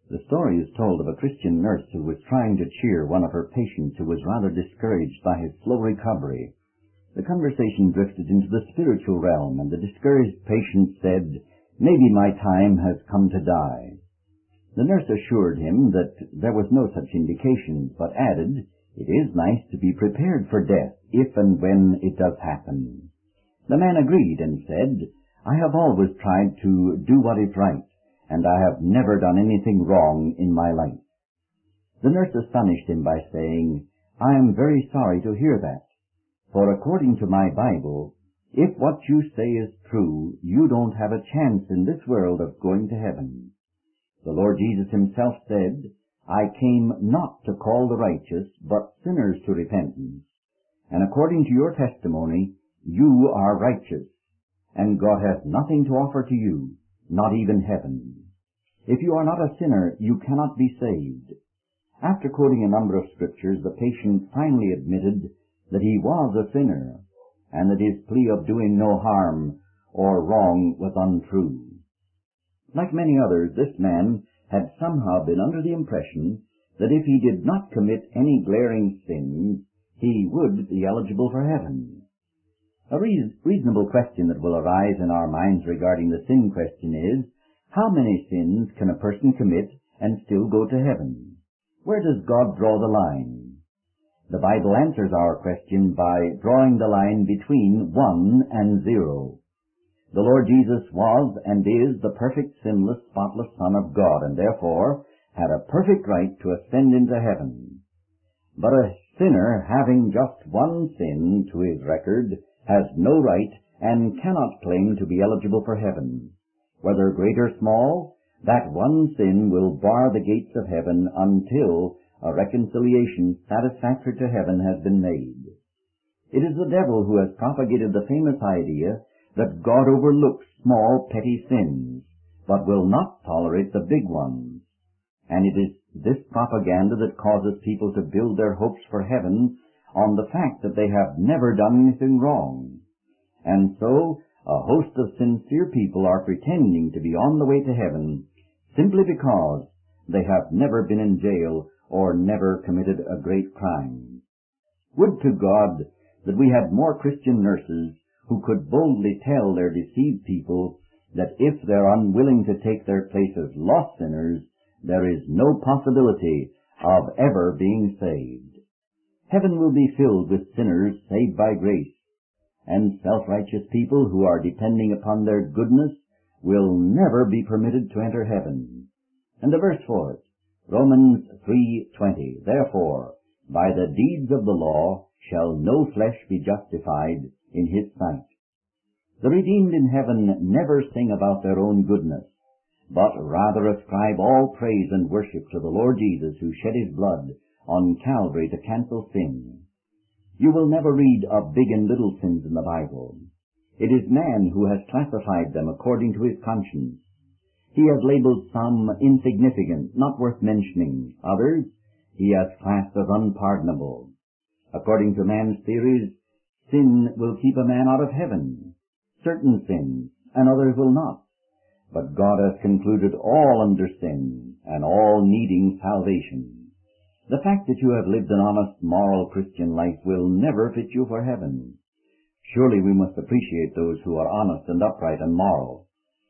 The story is told of a Christian nurse who was trying to cheer one of her patients who was rather discouraged by his slow recovery. The conversation drifted into the spiritual realm, and the discouraged patient said, "Maybe my time has come to die." The nurse assured him that there was no such indication, but added, "It is nice to be prepared for death, if and when it does happen." The man agreed and said, "I have always tried to do what is right, and I have never done anything wrong in my life." The nurse astonished him by saying, "I am very sorry to hear that, for according to my Bible, if what you say is true, you don't have a chance in this world of going to heaven. The Lord Jesus himself said, 'I came not to call the righteous, but sinners to repentance.' And according to your testimony, you are righteous, and God has nothing to offer to you, not even heaven. If you are not a sinner, you cannot be saved." After quoting a number of scriptures, the patient finally admitted that he was a sinner, and that his plea of doing no harm or wrong was untrue. Like many others, this man had somehow been under the impression that if he did not commit any glaring sins, he would be eligible for heaven. A reasonable question that will arise in our minds regarding the sin question is, how many sins can a person commit and still go to heaven? Where does God draw the line? The Bible answers our question by drawing the line between 1 and 0. The Lord Jesus was and is the perfect, sinless, spotless Son of God, and therefore had a perfect right to ascend into heaven. But a sinner having just one sin to his record has no right and cannot claim to be eligible for heaven. Whether great or small, that one sin will bar the gates of heaven until a reconciliation satisfactory to heaven has been made. It is the devil who has propagated the famous idea that God overlooks small, petty sins, but will not tolerate the big ones. And it is this propaganda that causes people to build their hopes for heaven on the fact that they have never done anything wrong. And so, a host of sincere people are pretending to be on the way to heaven simply because they have never been in jail or never committed a great crime. Would to God that we had more Christian nurses who could boldly tell their deceived people that if they're unwilling to take their place as lost sinners, there is no possibility of ever being saved. Heaven will be filled with sinners saved by grace, and self-righteous people who are depending upon their goodness will never be permitted to enter heaven. And the verse for it, Romans 3:20, "Therefore, by the deeds of the law shall no flesh be justified in his sight." The redeemed in heaven never sing about their own goodness, but rather ascribe all praise and worship to the Lord Jesus, who shed his blood on Calvary to cancel sin. You will never read of big and little sins in the Bible. It is man who has classified them according to his conscience. He has labeled some insignificant, not worth mentioning. Others he has classed as unpardonable. According to man's theories, sin will keep a man out of heaven. Certain sins, and others will not. But God has concluded all under sin, and all needing salvation. The fact that you have lived an honest, moral Christian life will never fit you for heaven. Surely we must appreciate those who are honest and upright and moral.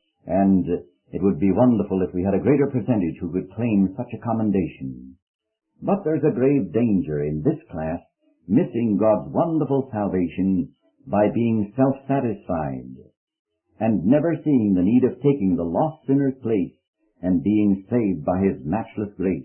And it would be wonderful if we had a greater percentage who could claim such a commendation. But there's a grave danger in this class missing God's wonderful salvation by being self-satisfied and never seeing the need of taking the lost sinner's place and being saved by his matchless grace.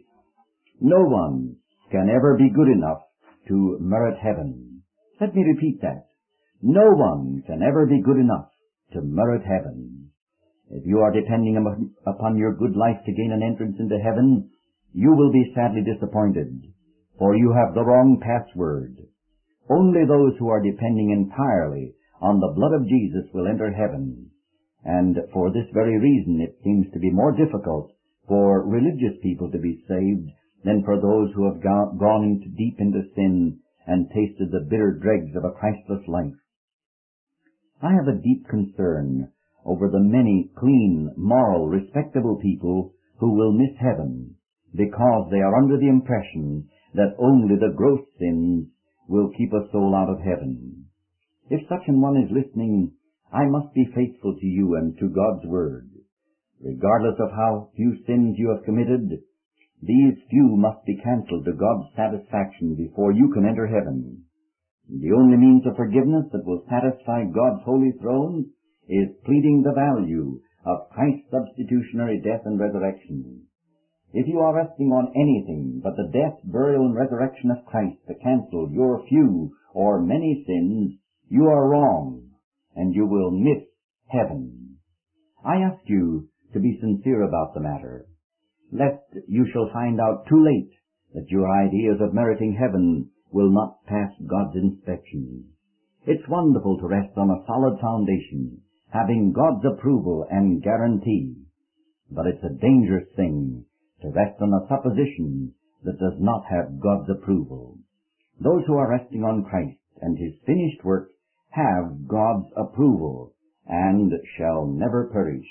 No one can ever be good enough to merit heaven. Let me repeat that. No one can ever be good enough to merit heaven. If you are depending upon your good life to gain an entrance into heaven, you will be sadly disappointed, for you have the wrong password. Only those who are depending entirely on the blood of Jesus will enter heaven, and for this very reason it seems to be more difficult for religious people to be saved than for those who have gone deep into sin and tasted the bitter dregs of a Christless life. I have a deep concern over the many clean, moral, respectable people who will miss heaven because they are under the impression that only the gross sins will keep a soul out of heaven. If such an one is listening, I must be faithful to you and to God's Word. Regardless of how few sins you have committed, these few must be cancelled to God's satisfaction before you can enter heaven. The only means of forgiveness that will satisfy God's holy throne is pleading the value of Christ's substitutionary death and resurrection. If you are resting on anything but the death, burial, and resurrection of Christ to cancel your few or many sins, you are wrong, and you will miss heaven. I ask you to be sincere about the matter, lest you shall find out too late that your ideas of meriting heaven will not pass God's inspection. It's wonderful to rest on a solid foundation, having God's approval and guarantee, but it's a dangerous thing to rest on a supposition that does not have God's approval. Those who are resting on Christ and His finished work have God's approval and shall never perish.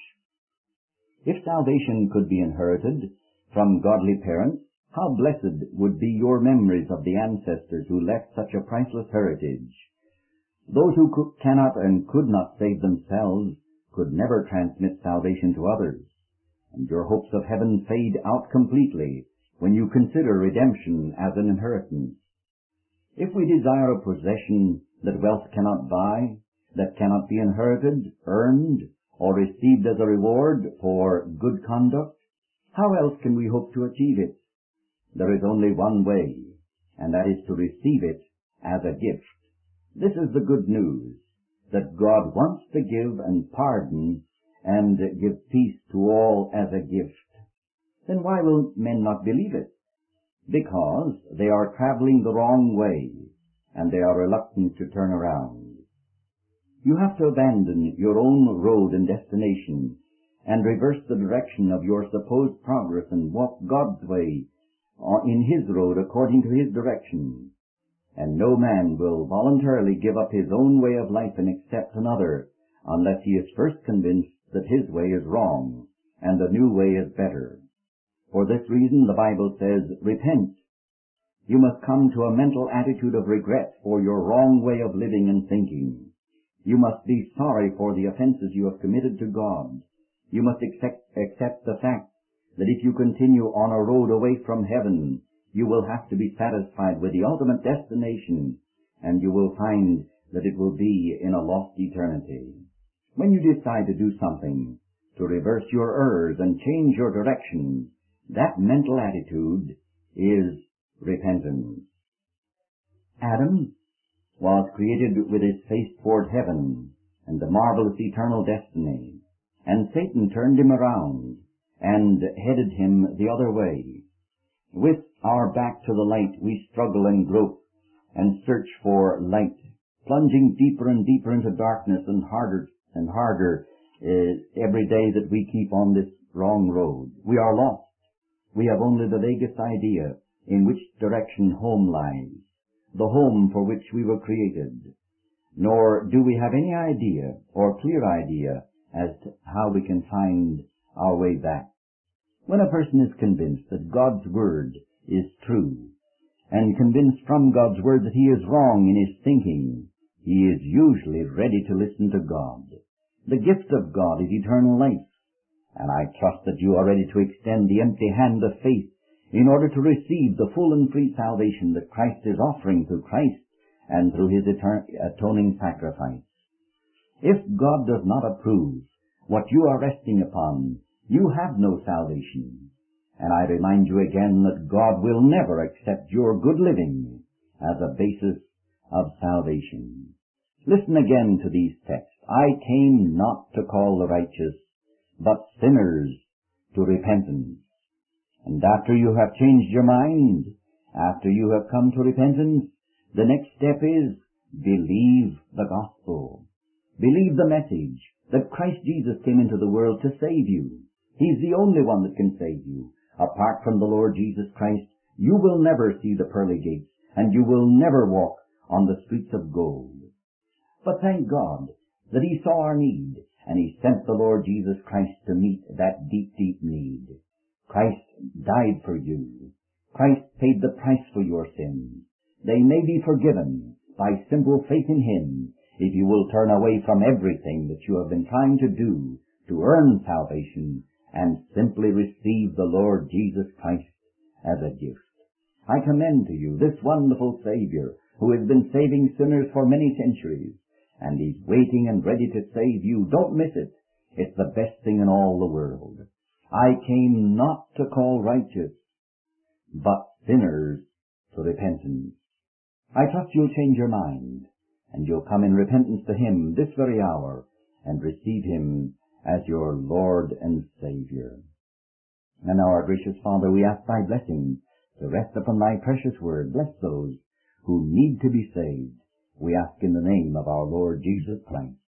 If salvation could be inherited from godly parents, how blessed would be your memories of the ancestors who left such a priceless heritage. Those who cannot and could not save themselves could never transmit salvation to others, and your hopes of heaven fade out completely when you consider redemption as an inheritance. If we desire a possession that wealth cannot buy, that cannot be inherited, earned, or received as a reward for good conduct, how else can we hope to achieve it? There is only one way, and that is to receive it as a gift. This is the good news, that God wants to give and pardon and give peace to all as a gift. Then why will men not believe it? Because they are traveling the wrong way, and they are reluctant to turn around. You have to abandon your own road and destination and reverse the direction of your supposed progress and walk God's way in His road according to His direction. And no man will voluntarily give up his own way of life and accept another unless he is first convinced that his way is wrong and the new way is better. For this reason the Bible says, repent. You must come to a mental attitude of regret for your wrong way of living and thinking. You must be sorry for the offenses you have committed to God. You must accept the fact that if you continue on a road away from heaven, you will have to be satisfied with the ultimate destination, and you will find that it will be in a lost eternity. When you decide to do something, to reverse your errors and change your direction, that mental attitude is repentance. Adam was created with his face toward heaven and the marvelous eternal destiny, and Satan turned him around and headed him the other way. With our back to the light, we struggle and grope and search for light, plunging deeper and deeper into darkness and harder every day that we keep on this wrong road. We are lost. We have only the vaguest idea in which direction home lies, the home for which we were created. Nor do we have any idea or clear idea as to how we can find our way back. When a person is convinced that God's Word is true, and convinced from God's Word that he is wrong in his thinking, he is usually ready to listen to God. The gift of God is eternal life, and I trust that you are ready to extend the empty hand of faith in order to receive the full and free salvation that Christ is offering through Christ and through His atoning sacrifice. If God does not approve what you are resting upon, you have no salvation. And I remind you again that God will never accept your good living as a basis of salvation. Listen again to these texts. I came not to call the righteous, but sinners to repentance. And after you have changed your mind, after you have come to repentance, the next step is believe the gospel. Believe the message that Christ Jesus came into the world to save you. He's the only one that can save you. Apart from the Lord Jesus Christ, you will never see the pearly gates, and you will never walk on the streets of gold. But thank God that He saw our need, and He sent the Lord Jesus Christ to meet that deep, deep need. Christ died for you. Christ paid the price for your sins. They may be forgiven by simple faith in Him if you will turn away from everything that you have been trying to do to earn salvation and simply receive the Lord Jesus Christ as a gift. I commend to you this wonderful Savior who has been saving sinners for many centuries, and He's waiting and ready to save you. Don't miss it. It's the best thing in all the world. I came not to call righteous, but sinners to repentance. I trust you'll change your mind, and you'll come in repentance to Him this very hour and receive Him as your Lord and Savior. And now, our gracious Father, we ask Thy blessing to rest upon Thy precious word. Bless those who need to be saved. We ask in the name of our Lord Jesus Christ.